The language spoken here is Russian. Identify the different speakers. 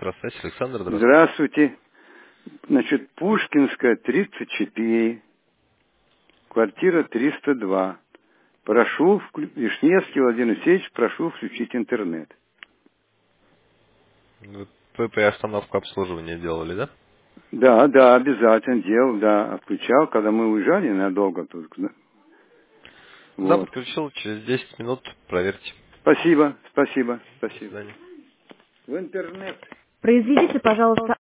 Speaker 1: Здравствуйте, Александр, здравствуйте.
Speaker 2: Здравствуйте. Значит, Пушкинская, 34, квартира 302. Прошу, Вишневский Владимир Алексеевич, прошу включить интернет.
Speaker 1: Вы приостановку обслуживания делали, да?
Speaker 2: Да, обязательно делал, да. Отключал, когда мы уезжали надолго тут. Да.
Speaker 1: Да,
Speaker 2: Вот.
Speaker 1: подключил, через 10 минут проверьте.
Speaker 2: Спасибо.
Speaker 1: До свидания.
Speaker 2: В интернет.
Speaker 3: Произведите, пожалуйста,